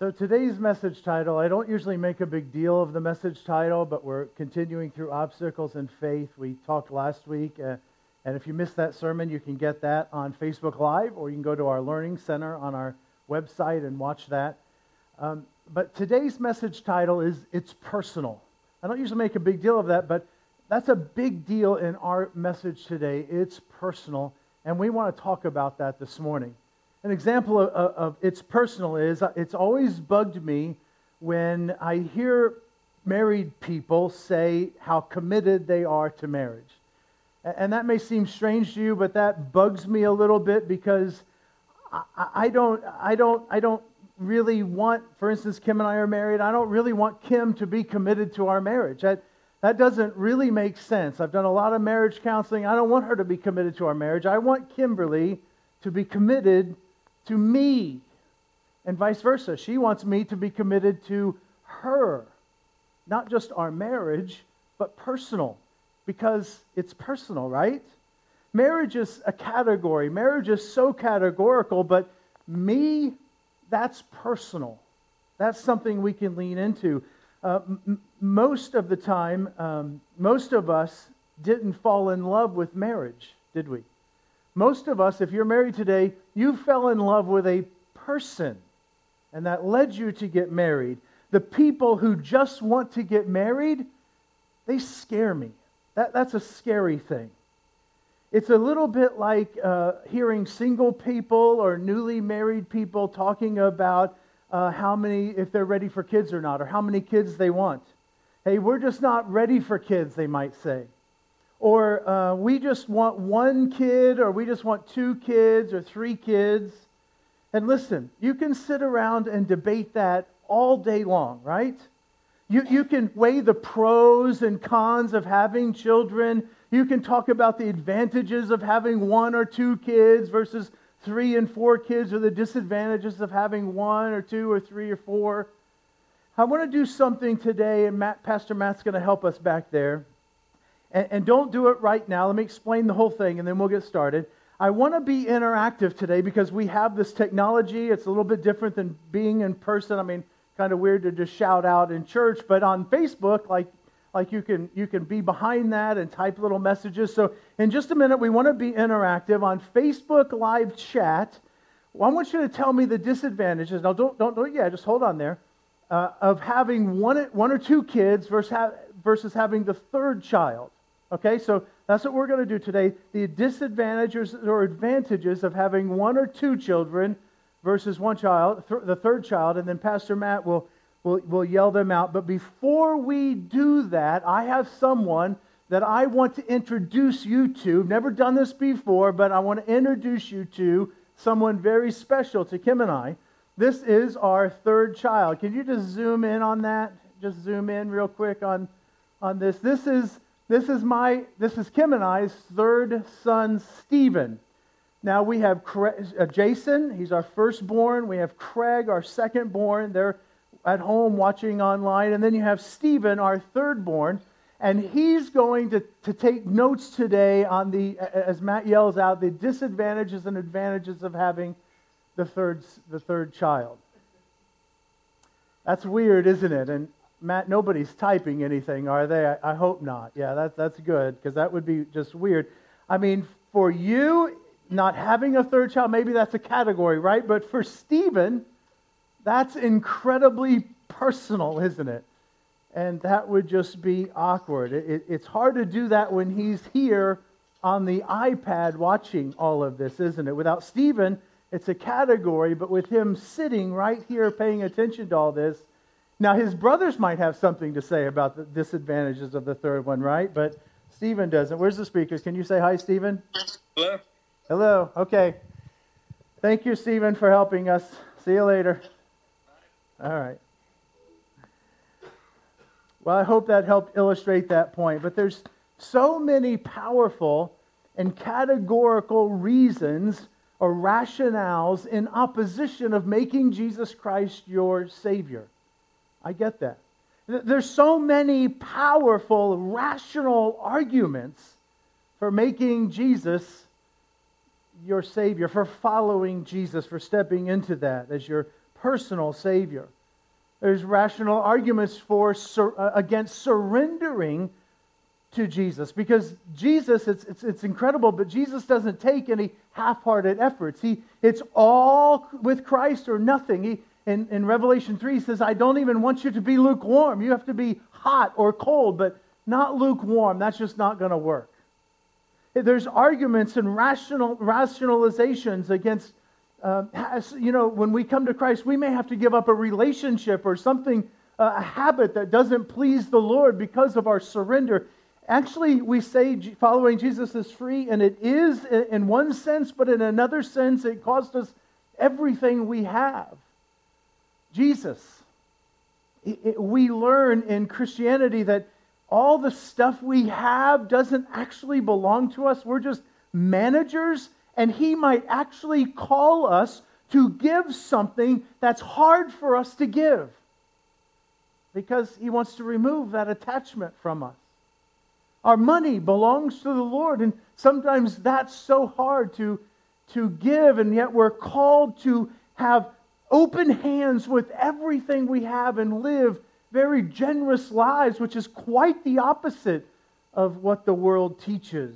So today's message title, I don't usually make a big deal of the message title, but we're continuing through obstacles in faith. We talked last week, and if you missed that sermon, you can get that on Facebook Live, or you can go to our Learning Center on our website and watch that. But today's message title is It's Personal. I don't usually make a big deal of that, but that's a big deal in our message today. It's personal, and we want to talk about that this morning. An example of it's personal is, it's always bugged me when I hear married people say how committed they are to marriage. And that may seem strange to you, but that bugs me a little bit because I don't really want, for instance, Kim and I are married, I don't really want Kim to be committed to our marriage. That doesn't really make sense. I've done a lot of marriage counseling. I don't want her to be committed to our marriage. I want Kimberly to be committed to me, and vice versa. She wants me to be committed to her. Not just our marriage, but personal, because it's personal, right? Marriage is a category. Marriage is so categorical, but me, that's personal. That's something we can lean into. Most of the time, most of us didn't fall in love with marriage, did we? Most of us, if you're married today, you fell in love with a person, and that led you to get married. The people who just want to get married, they scare me. That's a scary thing. It's a little bit like hearing single people or newly married people talking about how many, if they're ready for kids or not, or how many kids they want. Hey, we're just not ready for kids, they might say. Or we just want one kid, or we just want 2 kids, or 3 kids. And listen, you can sit around and debate that all day long, right? You can weigh the pros and cons of having children. You can talk about the advantages of having 1 or 2 kids versus 3 and 4 kids, or the disadvantages of having 1 or 2 or 3 or 4. I want to do something today, and Pastor Matt's going to help us back there. And don't do it right now. Let me explain the whole thing, and then we'll get started. I want to be interactive today because we have this technology. It's a little bit different than being in person. I mean, kind of weird to just shout out in church, but on Facebook, like you can be behind that and type little messages. So in just a minute, we want to be interactive on Facebook Live Chat. Well, I want you to tell me the disadvantages. Now, don't yeah, just hold on there. Of having one or 2 kids versus having the 3rd child. Okay, so that's what we're going to do today. The disadvantages or advantages of having 1 or 2 children versus 1 child, the 3rd child, and then Pastor Matt will yell them out. But before we do that, I have someone that I want to introduce you to. Never done this before, but I want to introduce you to someone very special to Kim and I. This is our 3rd child. Can you just zoom in on that? Just zoom in real quick on this. This is Kim and I's 3rd son, Stephen. Now we have Jason, he's our firstborn. We have Craig, our secondborn. They're at home watching online. And then you have Stephen, our 3rdborn. And he's going to take notes today on as Matt yells out, the disadvantages and advantages of having the third child. That's weird, isn't it? And Matt, nobody's typing anything, are they? I hope not. Yeah, that's good, because that would be just weird. I mean, for you, not having a 3rd child, maybe that's a category, right? But for Stephen, that's incredibly personal, isn't it? And that would just be awkward. It's hard to do that when he's here on the iPad watching all of this, isn't it? Without Stephen, it's a category, but with him sitting right here paying attention to all this. Now, his brothers might have something to say about the disadvantages of the 3rd one, right? But Stephen doesn't. Where's the speakers? Can you say hi, Stephen? Hello. Hello. Okay. Thank you, Stephen, for helping us. See you later. All right. Well, I hope that helped illustrate that point. But there's so many powerful and categorical reasons or rationales in opposition of making Jesus Christ your Savior. I get that. There's so many powerful, rational arguments for making Jesus your Savior, for following Jesus, for stepping into that as your personal Savior. There's rational arguments against surrendering to Jesus, because Jesus, it's incredible, but Jesus doesn't take any half-hearted efforts. It's all with Christ or nothing. In Revelation 3, he says, I don't even want you to be lukewarm. You have to be hot or cold, but not lukewarm. That's just not going to work. There's arguments and rationalizations against, when we come to Christ, we may have to give up a relationship or something, a habit that doesn't please the Lord because of our surrender. Actually, we say following Jesus is free, and it is in one sense, but in another sense, it cost us everything we have. Jesus. We learn in Christianity that all the stuff we have doesn't actually belong to us. We're just managers, and He might actually call us to give something that's hard for us to give, because He wants to remove that attachment from us. Our money belongs to the Lord, and sometimes that's so hard to give, and yet we're called to have open hands with everything we have and live very generous lives, which is quite the opposite of what the world teaches.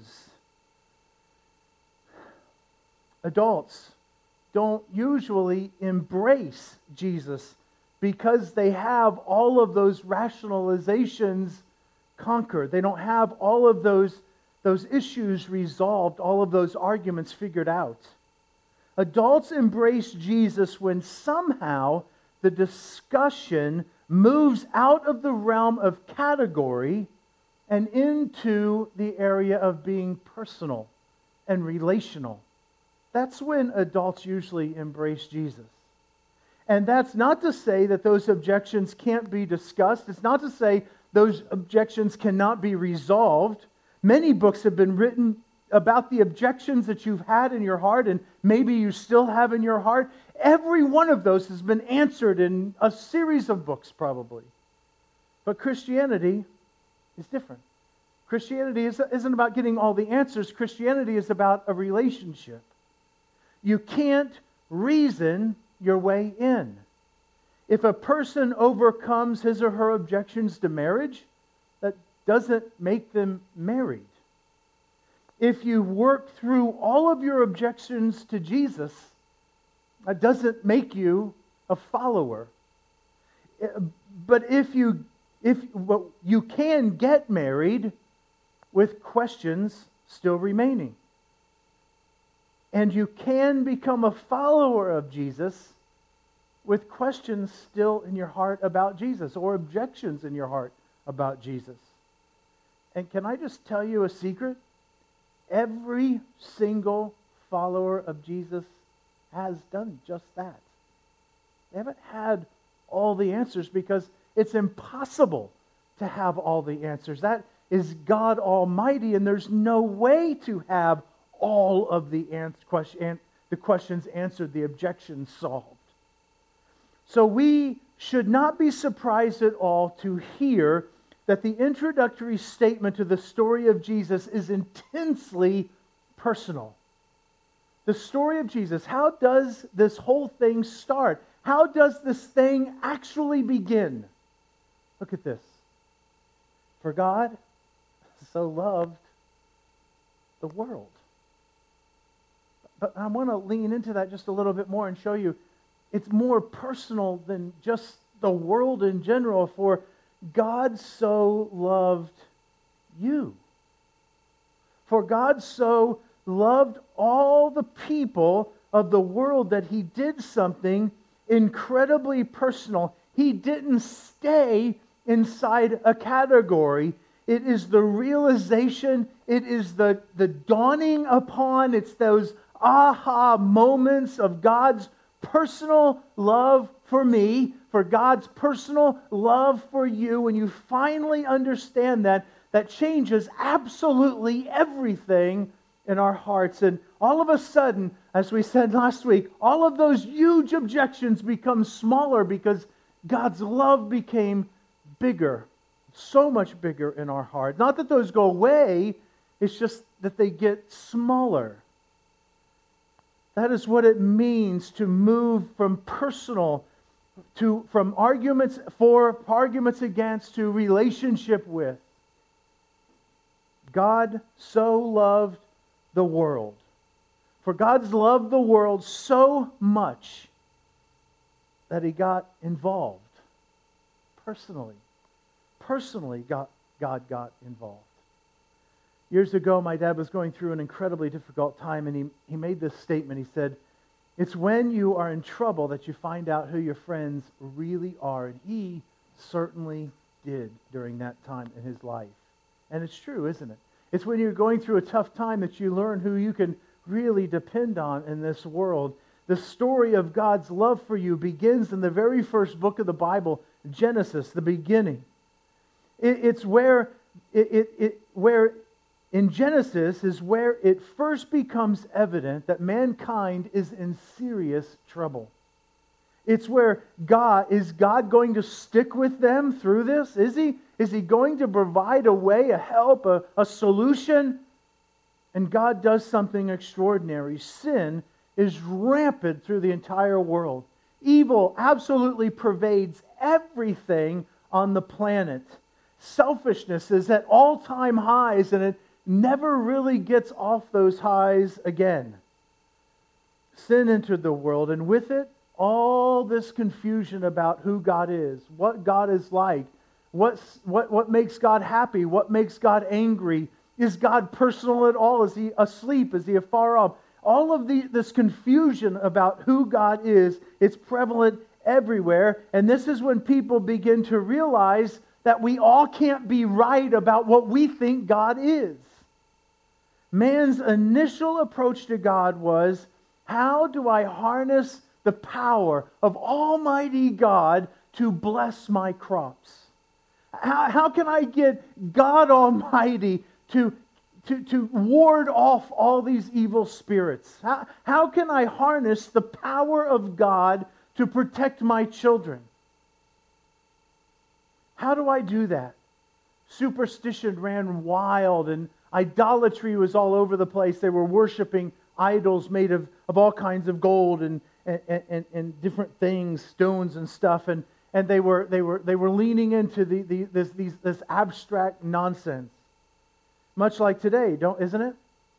Adults don't usually embrace Jesus because they have all of those rationalizations conquered. They don't have all of those issues resolved, all of those arguments figured out. Adults embrace Jesus when somehow the discussion moves out of the realm of category and into the area of being personal and relational. That's when adults usually embrace Jesus. And that's not to say that those objections can't be discussed. It's not to say those objections cannot be resolved. Many books have been written about the objections that you've had in your heart, and maybe you still have in your heart. Every one of those has been answered in a series of books, probably. But Christianity is different. Christianity isn't about getting all the answers. Christianity is about a relationship. You can't reason your way in. If a person overcomes his or her objections to marriage, that doesn't make them married. If you work through all of your objections to Jesus, that doesn't make you a follower. But you can get married with questions still remaining. And you can become a follower of Jesus with questions still in your heart about Jesus, or objections in your heart about Jesus. And can I just tell you a secret? Every single follower of Jesus has done just that. They haven't had all the answers because it's impossible to have all the answers. That is God Almighty, and there's no way to have all of the questions answered, the objections solved. So we should not be surprised at all to hear that the introductory statement to the story of Jesus is intensely personal. The story of Jesus, how does this whole thing start? How does this thing actually begin? Look at this. For God so loved the world. But I want to lean into that just a little bit more and show you it's more personal than just the world in general. For God so loved you. For God so loved all the people of the world that He did something incredibly personal. He didn't stay inside a category. It is the realization, it is the dawning upon, it's those aha moments of God's personal love for me, for God's personal love for you. When you finally understand that changes absolutely everything in our hearts. And all of a sudden, as we said last week, all of those huge objections become smaller because God's love became bigger, so much bigger in our heart. Not that those go away, it's just that they get smaller. That is what it means to move from personal from arguments for, arguments against, to relationship with. God so loved the world. For God's loved the world so much that He got involved. Personally, God got involved. Years ago, my dad was going through an incredibly difficult time, and he made this statement. He said, "It's when you are in trouble that you find out who your friends really are." And he certainly did during that time in his life. And it's true, isn't it? It's when you're going through a tough time that you learn who you can really depend on in this world. The story of God's love for you begins in the very first book of the Bible, Genesis, the beginning. It's where in Genesis is where it first becomes evident that mankind is in serious trouble. It's where is God going to stick with them through this? Is He going to provide a way, a help, a solution? And God does something extraordinary. Sin is rampant through the entire world. Evil absolutely pervades everything on the planet. Selfishness is at all-time highs, and it never really gets off those highs again. Sin entered the world, and with it, all this confusion about who God is, what God is like, what makes God happy, what makes God angry. Is God personal at all? Is He asleep? Is He afar off? All of this confusion about who God is, it's prevalent everywhere. And this is when people begin to realize that we all can't be right about what we think God is. Man's initial approach to God was, how do I harness the power of Almighty God to bless my crops? How can I get God Almighty to ward off all these evil spirits? How can I harness the power of God to protect my children? How do I do that? Superstition ran wild and idolatry was all over the place. They were worshiping idols made of all kinds of gold and different things, stones and stuff, and they were leaning into this abstract nonsense. Much like today, isn't it?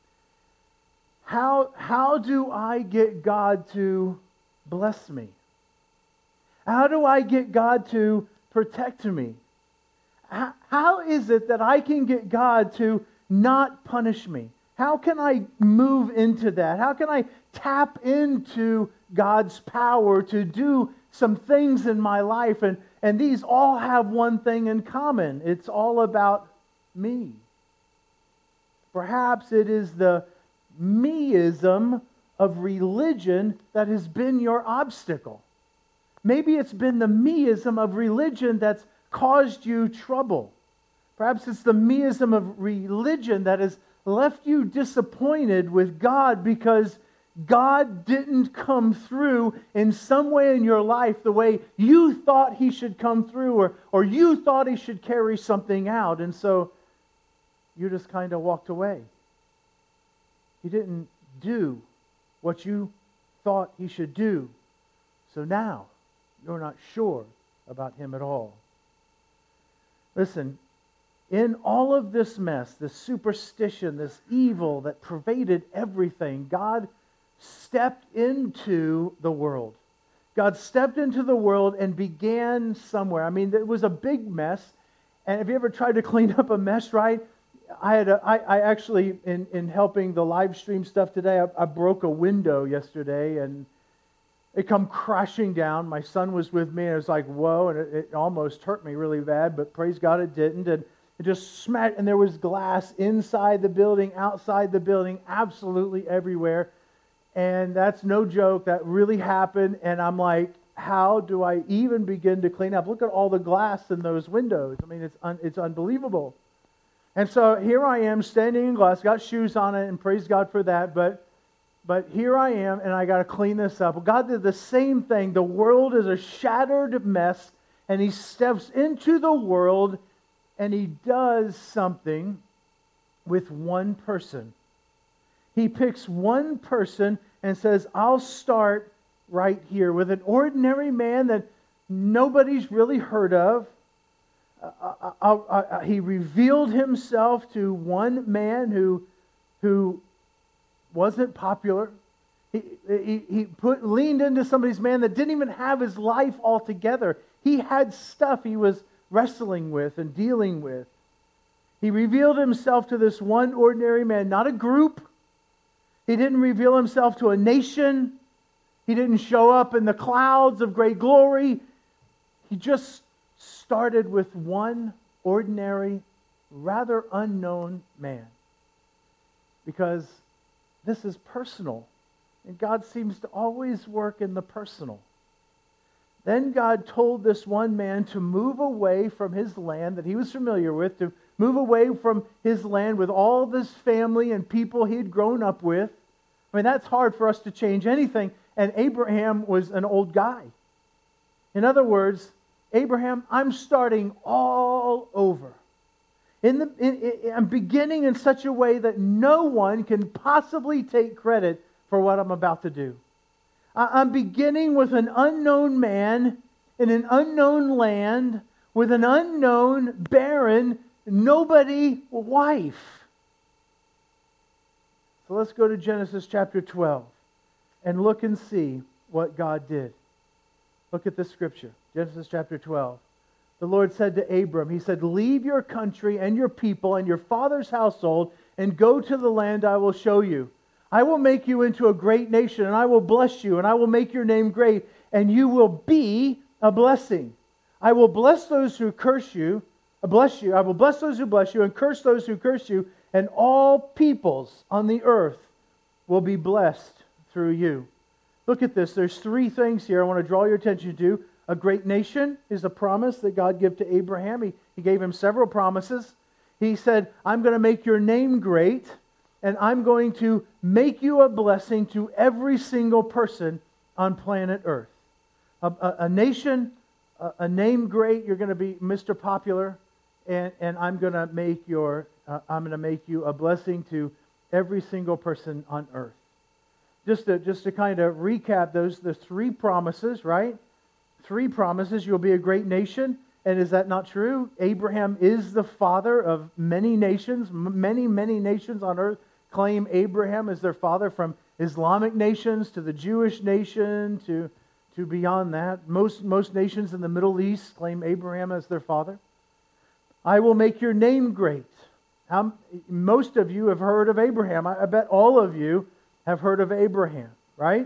How do I get God to bless me? How do I get God to protect me? How is it that I can get God to not punish me? How can I move into that? How can I tap into God's power to do some things in my life? And these all have one thing in common. It's all about me. Perhaps it is the meism of religion that has been your obstacle. Maybe it's been the meism of religion that's caused you trouble. Perhaps it's the meism of religion that has left you disappointed with God because God didn't come through in some way in your life the way you thought He should come through, or you thought He should carry something out, and so you just kind of walked away. He didn't do what you thought He should do, so now you're not sure about Him at all. Listen, in all of this mess, this superstition, this evil that pervaded everything, God stepped into the world. God stepped into the world and began somewhere. I mean, it was a big mess. And have you ever tried to clean up a mess, right? I actually, in helping the live stream stuff today, I broke a window yesterday and it come crashing down. My son was with me and it was like, whoa, and it almost hurt me really bad, but praise God it didn't. And it just smashed, and there was glass inside the building, outside the building, absolutely everywhere. And that's no joke. That really happened. And I'm like, how do I even begin to clean up? Look at all the glass in those windows. I mean, it's unbelievable. And so here I am standing in glass, got shoes on it, and praise God for that. But here I am, and I got to clean this up. Well, God did the same thing. The world is a shattered mess, and He steps into the world, and He does something with one person. He picks one person and says, I'll start right here with an ordinary man that nobody's really heard of. He revealed himself to one man who wasn't popular. He leaned into somebody's man that didn't even have his life all together. He had stuff he was wrestling with and dealing with. He revealed himself to this one ordinary man, not a group. He didn't reveal himself to a nation. He didn't show up in the clouds of great glory. He just started with one ordinary, rather unknown man. Because this is personal. And God seems to always work in the personal. Then God told this one man to move away from his land that he was familiar with, to move away from his land with all this family and people he had grown up with. I mean, that's hard for us to change anything. And Abraham was an old guy. In other words, Abraham, I'm starting all over. I'm beginning in such a way that no one can possibly take credit for what I'm about to do. I'm beginning with an unknown man in an unknown land with an unknown, barren, nobody wife. So let's go to Genesis chapter 12 and look and see what God did. Look at this scripture, Genesis chapter 12. The Lord said to Abram, He said, leave your country and your people and your father's household and go to the land I will show you. I will make you into a great nation, and I will bless you, and I will make your name great, and you will be a blessing. I will bless those who curse you, bless you. I will bless those who bless you, and curse those who curse you, and all peoples on the earth will be blessed through you. Look at this. There's three things here I want to draw your attention to. A great nation is a promise that God gave to Abraham. He gave him several promises. He said, I'm going to make your name great, and I'm going to make you a blessing to every single person on planet Earth. A nation, a name great, you're going to be Mr. Popular, and I'm going to make you a blessing to every single person on earth. Just to kind of recap the three promises, right? Three promises. You'll be a great nation. And is that not true? Abraham is the father of many nations. Many nations on earth claim Abraham as their father, from Islamic nations to the Jewish nation to beyond that. Most nations in the Middle East claim Abraham as their father. I will make your name great. Most of you have heard of Abraham. I bet all of you have heard of Abraham, right?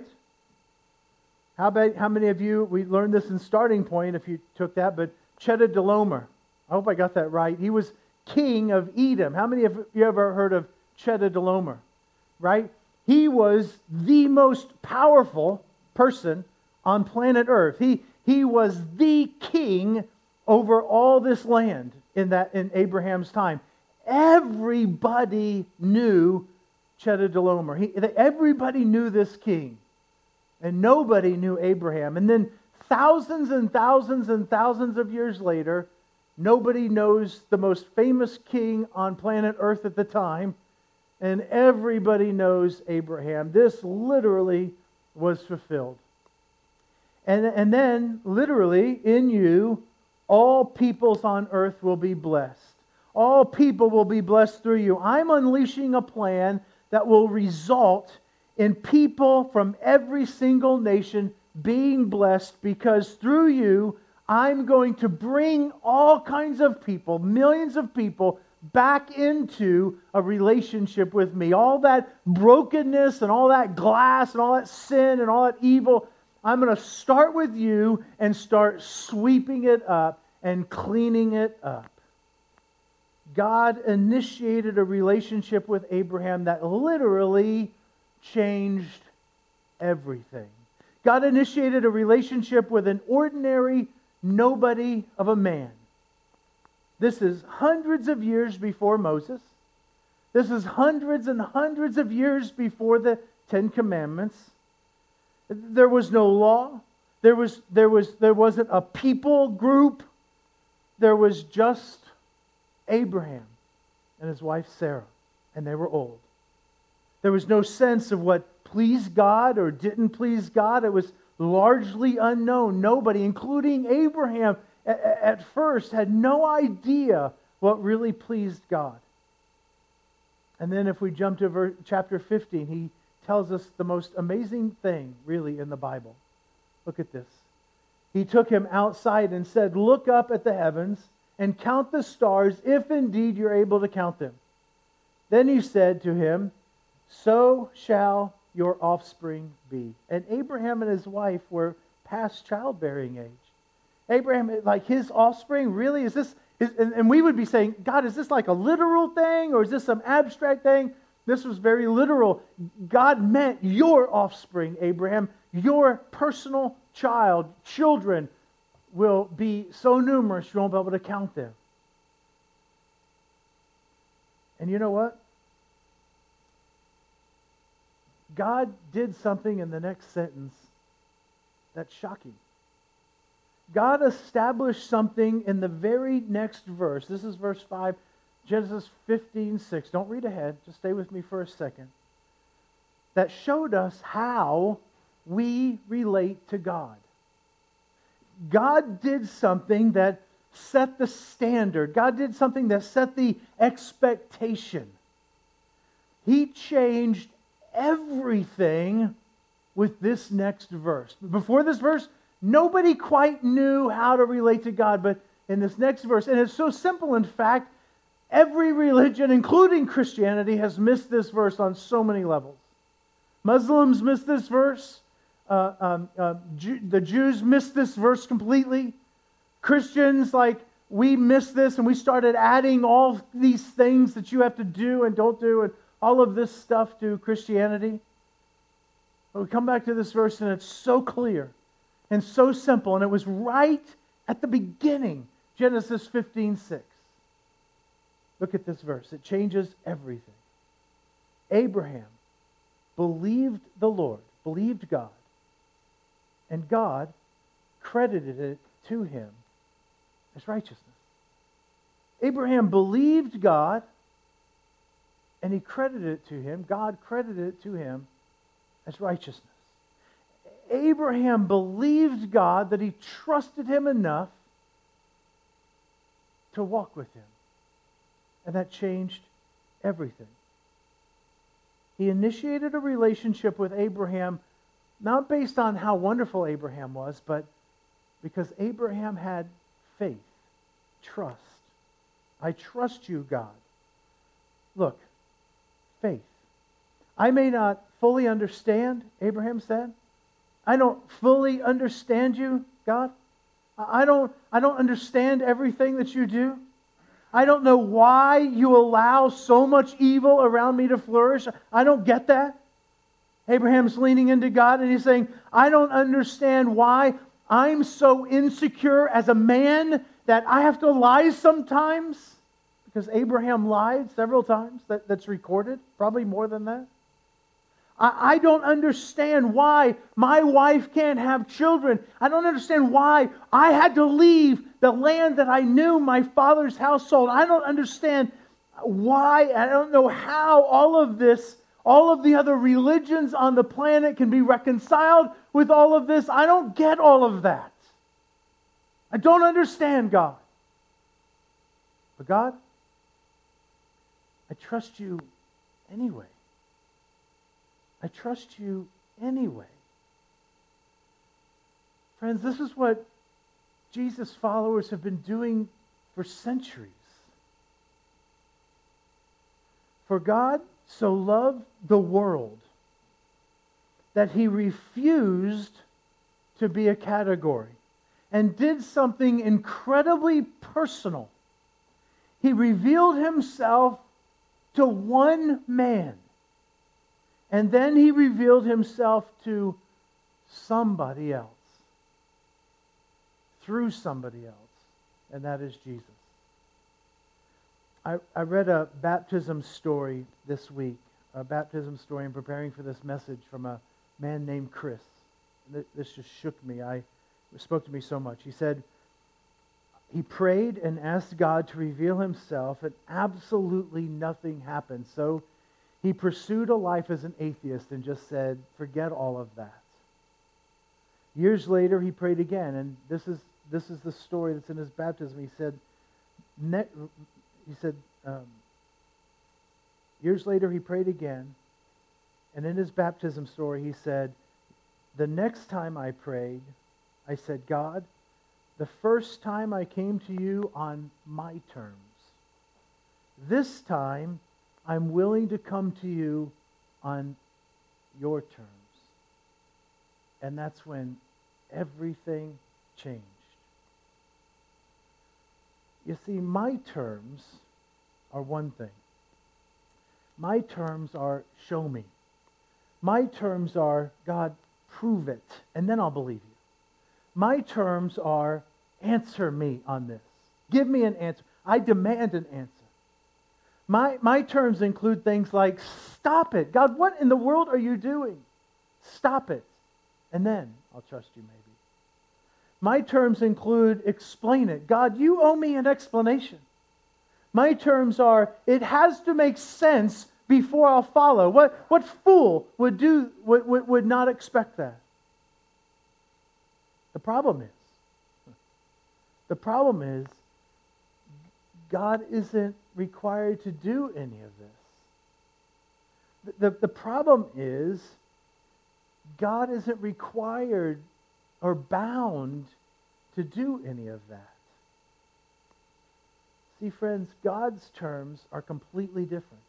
How many of you, we learned this in Starting Point if you took that, but Chedorlaomer. I hope I got that right. He was king of Edom. How many of you ever heard of Chedorlaomer? Right? He was the most powerful person on planet Earth. He was the king over all this land in Abraham's time. Everybody knew Chedorlaomer. Everybody knew this king. And nobody knew Abraham. And then thousands and thousands and thousands of years later, nobody knows the most famous king on planet Earth at the time. And everybody knows Abraham. This literally was fulfilled. And then, literally, in you, all peoples on earth will be blessed. All people will be blessed through you. I'm unleashing a plan that will result in people from every single nation being blessed, because through you, I'm going to bring all kinds of people, millions of people, back into a relationship with me. All that brokenness and all that glass and all that sin and all that evil, I'm going to start with you and start sweeping it up and cleaning it up. God initiated a relationship with Abraham that literally changed everything. God initiated a relationship with an ordinary nobody of a man. This is hundreds of years before Moses. This is hundreds and hundreds of years before the Ten Commandments. There was no law. There wasn't a people group. There was just Abraham and his wife Sarah, and they were old. There was no sense of what pleased God or didn't please God. It was largely unknown. Nobody, including Abraham, at first had no idea what really pleased God. And then if we jump to chapter 15, he tells us the most amazing thing, really, in the Bible. Look at this. He took him outside and said, "Look up at the heavens and count the stars, if indeed you're able to count them." Then he said to him, "So shall your offspring be." And Abraham and his wife were past childbearing age. Abraham, like his offspring, really? Is this? And we would be saying, God, is this like a literal thing or is this some abstract thing? This was very literal. God meant your offspring, Abraham, your personal children will be so numerous you won't be able to count them. And you know what? God did something in the next sentence that's shocking. God established something in the very next verse. This is verse 5, Genesis 15:6. Don't read ahead. Just stay with me for a second. That showed us how we relate to God. God did something that set the standard. God did something that set the expectation. He changed everything with this next verse. Before this verse, nobody quite knew how to relate to God, but in this next verse, and it's so simple, in fact, every religion, including Christianity, has missed this verse on so many levels. Muslims miss this verse. The Jews missed this verse completely. Christians, like, we missed this, and we started adding all these things that you have to do and don't do, and all of this stuff to Christianity. But we come back to this verse, and it's so clear and so simple, and it was right at the beginning, Genesis 15:6. Look at this verse. It changes everything. Abraham believed the Lord, believed God, and God credited it to him as righteousness. Abraham believed God, and he credited it to him. God credited it to him as righteousness. Abraham believed God, that he trusted him enough to walk with him. And that changed everything. He initiated a relationship with Abraham, not based on how wonderful Abraham was, but because Abraham had faith, trust. I trust you, God. Look, faith. I may not fully understand, Abraham said. I don't fully understand you, God. I don't understand everything that you do. I don't know why you allow so much evil around me to flourish. I don't get that. Abraham's leaning into God and he's saying, I don't understand why I'm so insecure as a man that I have to lie sometimes. Because Abraham lied several times. That's recorded. Probably more than that. I don't understand why my wife can't have children. I don't understand why I had to leave the land that I knew, my father's household. I don't understand why. I don't know how all of this, all of the other religions on the planet can be reconciled with all of this. I don't get all of that. I don't understand, God. But God, I trust you anyway. I trust you anyway. Friends, this is what Jesus' followers have been doing for centuries. For God so loved the world that he refused to be a category and did something incredibly personal. He revealed himself to one man. And then he revealed himself to somebody else. Through somebody else. And that is Jesus. I read a baptism story this week. A baptism story in preparing for this message from a man named Chris. This just shook me. It spoke to me so much. He said, he prayed and asked God to reveal himself, and absolutely nothing happened. So he pursued a life as an atheist and just said, forget all of that. Years later, he prayed again, and this is the story that's in his baptism. He said, years later, he prayed again, and in his baptism story, he said, the next time I prayed, I said, God, the first time I came to you on my terms. This time, I'm willing to come to you on your terms. And that's when everything changed. You see, my terms are one thing. My terms are show me. My terms are, God, prove it, and then I'll believe you. My terms are, answer me on this. Give me an answer. I demand an answer. My terms include things like, stop it. God, what in the world are you doing? Stop it. And then I'll trust you maybe. My terms include, explain it. God, you owe me an explanation. My terms are, it has to make sense before I'll follow. What fool would not expect that? The problem is, God isn't required to do any of this. The problem is, God isn't required or bound to do any of that. See, friends, God's terms are completely different.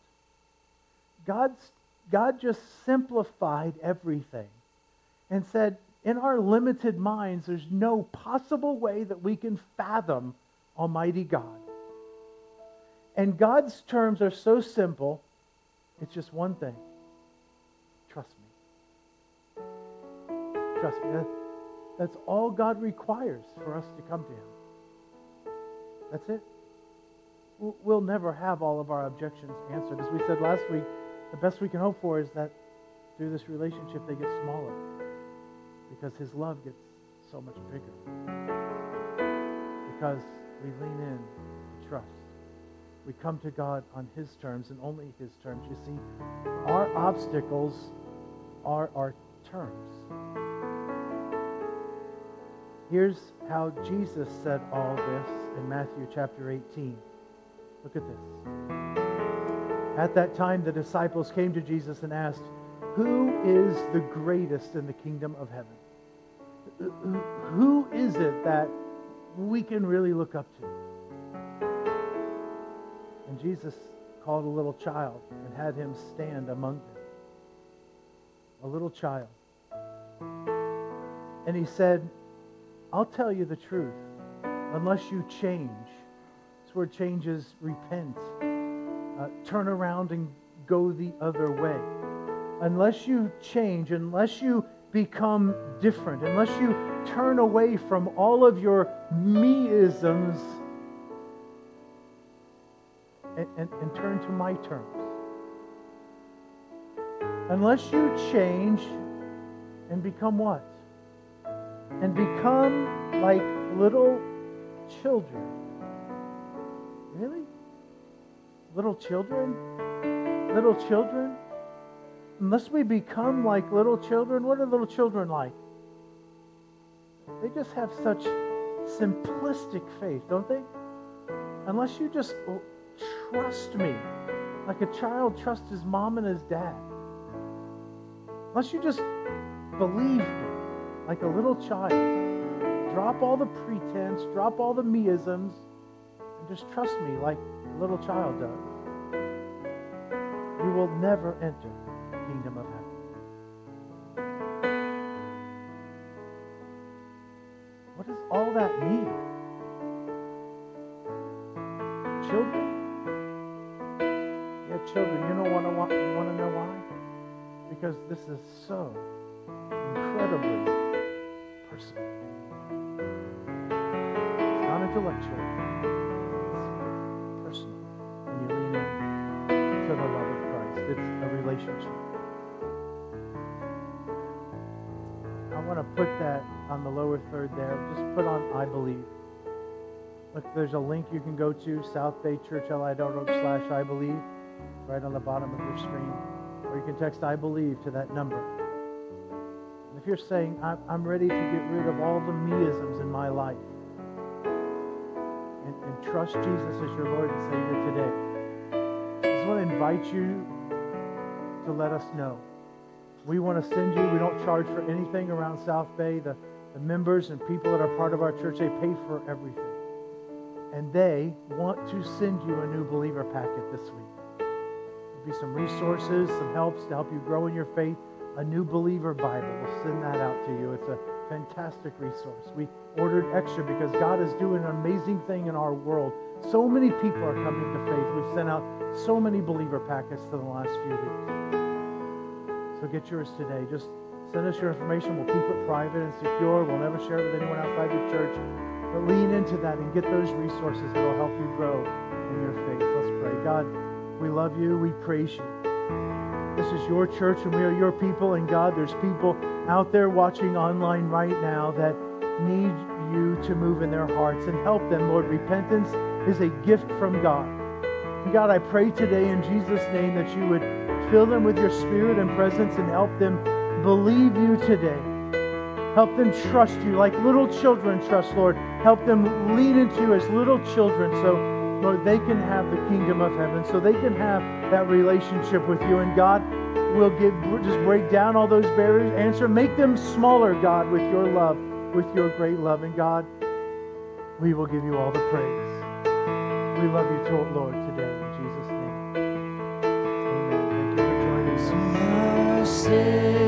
God just simplified everything and said, in our limited minds, there's no possible way that we can fathom Almighty God. And God's terms are so simple, it's just one thing. Trust me. Trust me. That's all God requires for us to come to Him. That's it. We'll never have all of our objections answered. As we said last week, the best we can hope for is that through this relationship they get smaller because His love gets so much bigger. Because we lean in and trust. We come to God on His terms and only His terms. You see, our obstacles are our terms. Here's how Jesus said all this in Matthew chapter 18. Look at this. At that time, the disciples came to Jesus and asked, who is the greatest in the kingdom of heaven? Who is it that we can really look up to? And Jesus called a little child and had him stand among them. A little child. And he said, I'll tell you the truth. Unless you change, this word change is repent, turn around and go the other way. Unless you change, unless you become different, unless you turn away from all of your me-isms and turn to my terms. Unless you change and become what? And become like little children. Really? Little children? Little children? Unless we become like little children, what are little children like? They just have such simplistic faith, don't they? Unless you just trust me, like a child trusts his mom and his dad. Unless you just believe me, like a little child. Drop all the pretense, drop all the me-isms, and just trust me like a little child does. You will never enter the kingdom of heaven. What does all that mean? Children? Yeah, children. You want to know why? Because this is so incredibly personal. It's not intellectual. It's personal. When you lean in to the love of Christ, it's a relationship. I want to put that on the lower third there. Just put on I believe. Look, there's a link you can go to, southbaychurchli.org/I believe, right on the bottom of your screen. Or you can text I believe to that number. And if you're saying, I'm ready to get rid of all the me-isms in my life and trust Jesus as your Lord and Savior today, I just want to invite you to let us know. We want to send you. We don't charge for anything around South Bay. The members and people that are part of our church, they pay for everything. And they want to send you a new believer packet this week. There'll be some resources, some helps to help you grow in your faith. A new believer Bible. We'll send that out to you. It's a fantastic resource. We ordered extra because God is doing an amazing thing in our world. So many people are coming to faith. We've sent out so many believer packets to the last few weeks. So get yours today. Just send us your information. We'll keep it private and secure. We'll never share it with anyone outside your church. But lean into that and get those resources that will help you grow in your faith. Let's pray. God, we love you. We praise you. This is your church and we are your people. And God, there's people out there watching online right now that need you to move in their hearts and help them, Lord. Repentance is a gift from God. And God, I pray today in Jesus' name that you would fill them with your Spirit and presence and help them believe you today. Help them trust you like little children trust, Lord. Help them lean into you as little children so, Lord, they can have the kingdom of heaven, so they can have that relationship with you. And God, we'll just break down all those barriers, make them smaller, God, with your love, with your great love. And God, we will give you all the praise. We love you, Lord, today. In Jesus' name. Amen. Thank you for joining us.